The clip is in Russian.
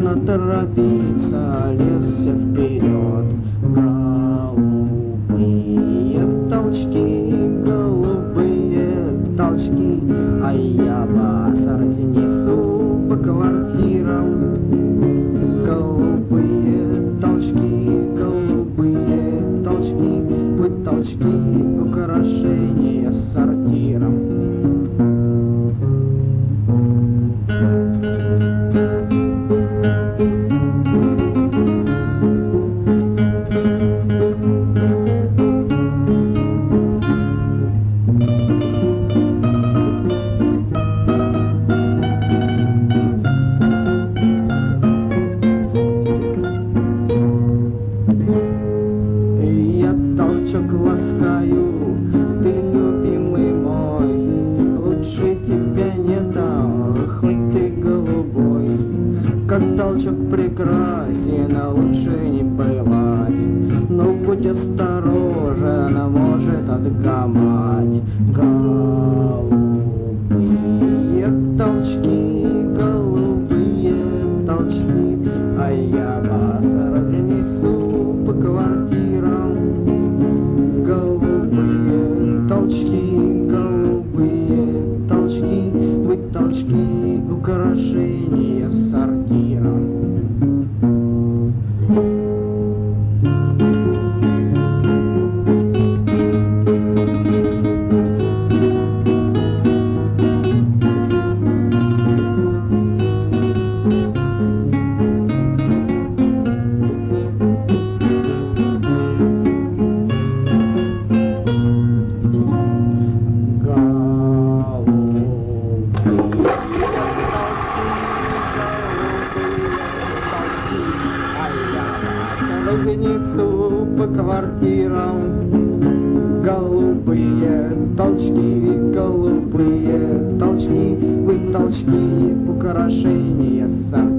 нужно торопиться, лезть вперед. Голубые толчки, голубые толчки, а я вас разнесу по квартирам. Голубые толчки, вы толчки, украшения сортиром. Толчок ласкаю, ты любимый мой, лучше тебя не дам, хоть ты голубой. Как толчок прекрасен, а лучше не бывать, но будь осторожен, может отгамать. Голубые толчки, а я вас разнесу по квартирам. Голубые толчки, вы толчки, украшения сортира. Разнесу по квартирам. Голубые толчки, вы толчки, украшения сортира.